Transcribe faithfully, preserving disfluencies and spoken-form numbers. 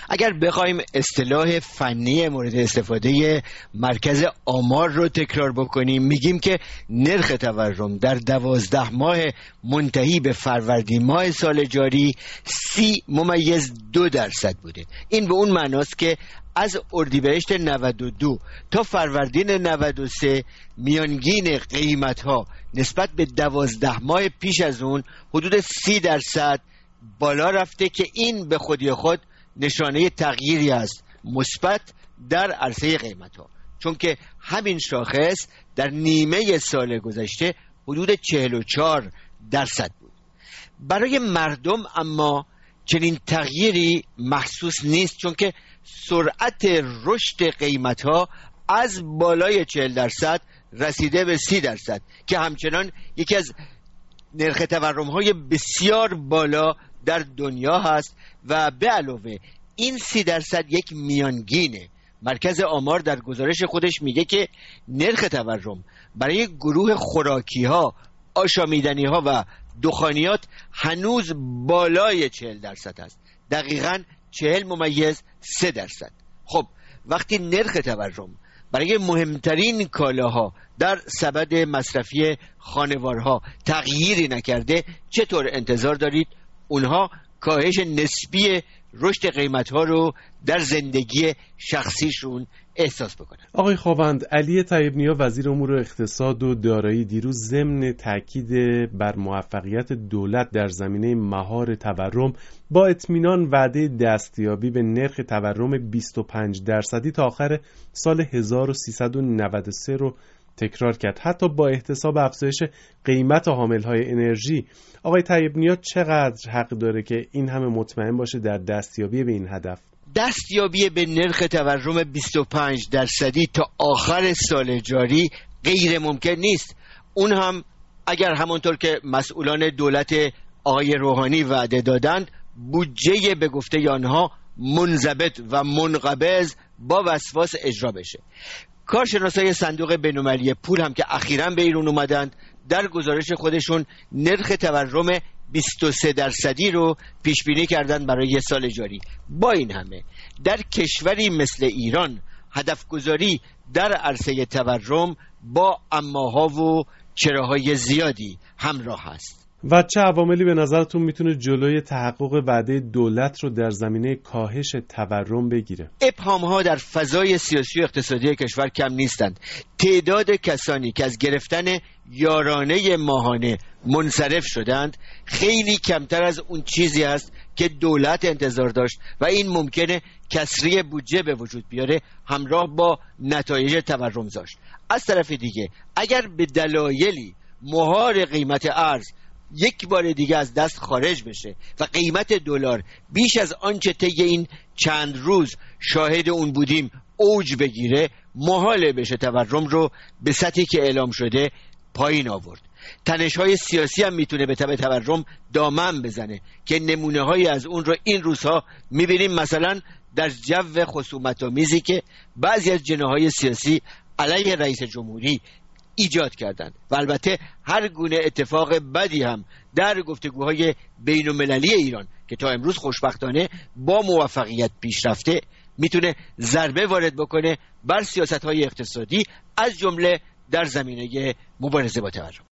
اگر بخوایم اصطلاح فنی مورد استفاده مرکز آمار رو تکرار بکنیم، میگیم که نرخ تورم در دوازده ماه منتهی به فروردین ماه سال جاری سی ممیز دو درصد بوده. این به اون معناست که از اردیبهشت نود و دو تا فروردین نود و سه میانگین قیمت ها نسبت به دوازده ماه پیش از اون حدود سی درصد بالا رفته که این به خودی خود نشانه تغییری است مثبت در عرصه قیمت ها، چون که همین شاخص در نیمه سال گذشته حدود چهل و چهار درصد بود. برای مردم اما چنین تغییری محسوس نیست، چون که سرعت رشد قیمت ها از بالای چهل درصد رسیده به سی درصد که همچنان یکی از نرخ تورم های بسیار بالا در دنیا هست و به علاوه این سی درصد یک میانگینه. مرکز آمار در گزارش خودش میگه که نرخ تورم برای گروه خوراکی ها، آشامیدنی ها و دخانیات هنوز بالای چهل درصد است، دقیقاً چهل ممیز سه درصد. خب وقتی نرخ تورم برای مهمترین کالاها در سبد مصرفی خانوارها تغییری نکرده، چطور انتظار دارید اونها کاهش نسبی رشد قیمت‌ها رو در زندگی شخصیشون احساس بکنن؟ آقای خاوند، علی طیب نیا وزیر امور اقتصاد و دارایی دیروز ضمن تاکید بر موفقیت دولت در زمینه مهار تورم با اطمینان وعده دستیابی به نرخ تورم بیست و پنج درصدی تا آخر سال هزار و سیصد و نود و سه رو تکرار کرد، حتی با احتساب افزایش قیمت حاملهای انرژی. آقای طیب نیا چقدر حق داره که این همه مطمئن باشه در دستیابی به این هدف؟ دستیابی به نرخ تورم بیست و پنج درصدی تا آخر سال جاری غیر ممکن نیست. اون هم اگر همونطور که مسئولان دولت آقای روحانی وعده دادند بودجه به گفته آنها منضبط و منقبض با وسواس اجرا بشه. کارشناسای صندوق بین‌المللی پول هم که اخیراً به ایران اومدند در گزارش خودشون نرخ تورم بیست و سه درصدی رو پیش بینی کردن برای سال جاری. با این همه در کشوری مثل ایران هدف گذاری در عرصه تورم با اماها و چراهای زیادی همراه است. و چه عواملی به نظرتون میتونه جلوی تحقق وعده دولت رو در زمینه کاهش تورم بگیره؟ ابهام‌ها در فضای سیاسی و اقتصادی کشور کم نیستند. تعداد کسانی که از گرفتن یارانه ماهانه منصرف شدند خیلی کمتر از اون چیزی است که دولت انتظار داشت و این ممکنه کسری بودجه به وجود بیاره همراه با نتایج تورم زاش. از طرف دیگه اگر به دلایلی مهار قیمت ارز یک بار دیگه از دست خارج بشه و قیمت دلار بیش از آنچه طی این چند روز شاهد اون بودیم اوج بگیره، محاله بشه تورم رو به سطحی که اعلام شده پایین آورد. تنش‌های سیاسی هم میتونه به تبع تورم دامن بزنه که نمونه هایی از اون رو این روزها میبینیم، مثلا در جو خصومت‌آمیزی که بعضی از جناح‌های سیاسی علیه رئیس جمهوری ایجاد کردند و البته هر گونه اتفاق بدی هم در گفتگوهای بین المللی ایران که تا امروز خوشبختانه با موفقیت پیش رفته میتونه ضربه وارد بکنه بر سیاست‌های اقتصادی، از جمله در زمینه مبارزه با تورم.